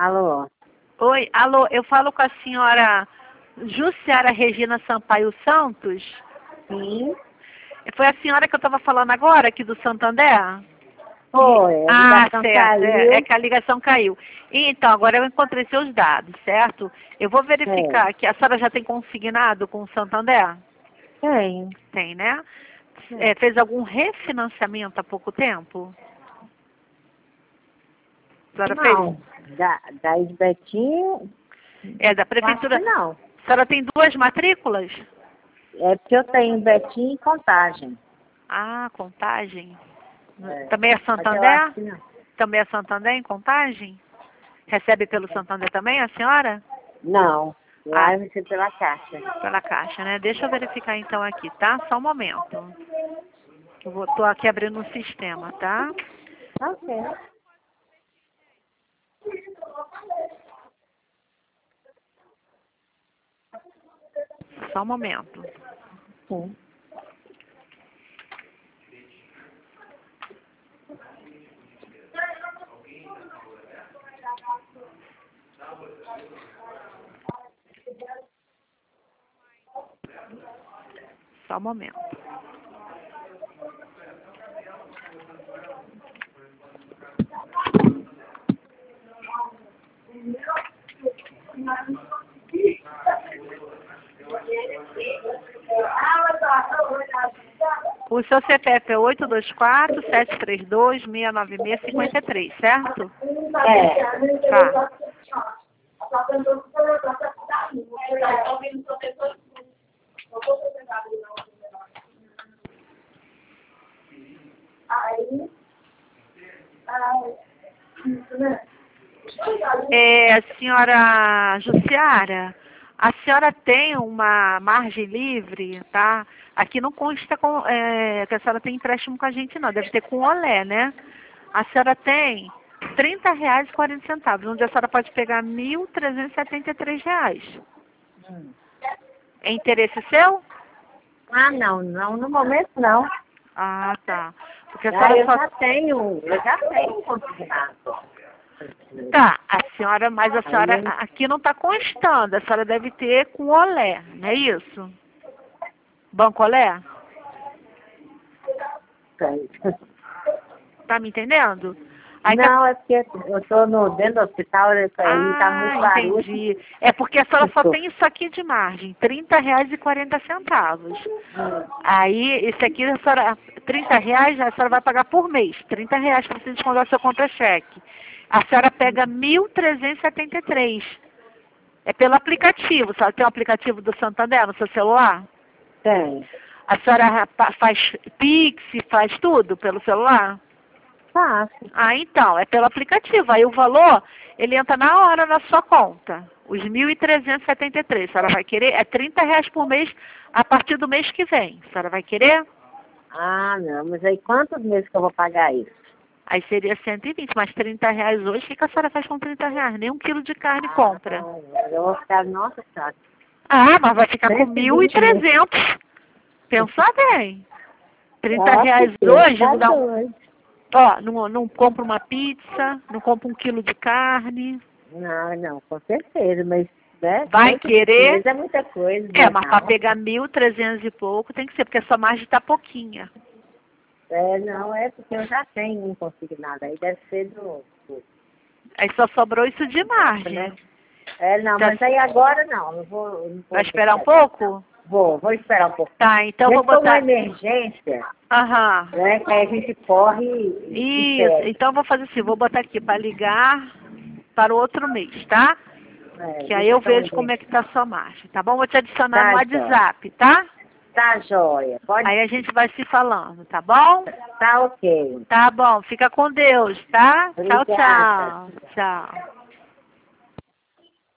Alô? Oi, alô, eu falo com a senhora Jussiara Regina Sampaio Santos? Sim. Foi a senhora que eu estava falando agora, aqui do Santander? Foi, a ligação certo, é caiu. que a ligação caiu. Então, agora eu encontrei seus dados, certo? Eu vou verificar aqui. A senhora já tem consignado com o Santander? Tem. Tem, né? Fez algum refinanciamento há pouco tempo? A senhora Não. fez? Da Betinho, Da prefeitura. acho que não. A senhora tem 2 matrículas? É porque eu tenho Betinho e Contagem. Ah, Contagem. É. Também é Mas eu Santander? acho que não. Também é Santander em Contagem? Recebe pelo Santander também, a senhora? Não. Lá Ah, eu recebo pela Caixa. pela Caixa, né? Deixa eu verificar então aqui, tá? Só um momento. Tô aqui abrindo um sistema, tá? Ok. Só um momento. Sim. Só um momento. O seu CPF é 824-732-696-53, certo? É. Tá. Senhora Jussiara, a senhora tem uma margem livre, tá? Aqui não consta que a senhora tem empréstimo com a gente, não. Deve ter com o Olé, né? A senhora tem R$ 30,40, onde a senhora pode pegar R$ 1.373. É interesse seu? Ah, não. Não, no momento não. Ah, tá. Porque a senhora Eu já tenho um consignado. Tá, mas a senhora aqui não está constando. A senhora deve ter com Olé, não é isso? Banco Olé? Tá me entendendo? Não, é porque eu estou dentro do hospital, ele está muito barulho. Entendi. É porque a senhora só tem isso aqui de margem, R$ 30,40. Aí, esse aqui, a senhora, R$ 30, a senhora vai pagar por mês. R$ 30 para você descontar seu contra-cheque. A senhora pega 1.373. É pelo aplicativo. A senhora tem um aplicativo do Santander no seu celular? Tem. A senhora faz Pix, faz tudo pelo celular? Fácil. Então, é pelo aplicativo. Aí o valor, ele entra na hora na sua conta. Os 1.373. A senhora vai querer? É R$ 30 por mês a partir do mês que vem. A senhora vai querer? Ah, não. Mas aí quantos meses que eu vou pagar isso? Aí seria 120, mas R$ 30 hoje, o que a senhora faz com R$ 30? Nem 1 quilo de carne compra. Eu vou ficar, nossa, sabe? Mas vai ficar com 1.300. Pensa bem. R$ 30 hoje, Tá não. doido. Não compra uma pizza, não compra 1 quilo de carne. Não, com certeza, mas né, Vai querer? é muita coisa. Mas para pegar 1.300 e pouco tem que ser, porque a sua margem está pouquinha. Não, é porque eu já tenho um consignado, aí deve ser Aí só sobrou isso de margem. né? Mas aí agora não vou vai esperar um pouco? Vou esperar um pouco. Tá, então Mas vou botar... uma emergência, né, que aí a gente corre Isso, então vou fazer assim, vou botar aqui para ligar para o outro mês, tá? Que aí eu vejo como é que tá a sua margem, tá bom? Vou te adicionar no WhatsApp, tá? Tá joia. Aí a gente vai se falando, tá bom? Tá ok. Tá bom, fica com Deus, tá? Obrigada. Tchau, tchau. Tchau.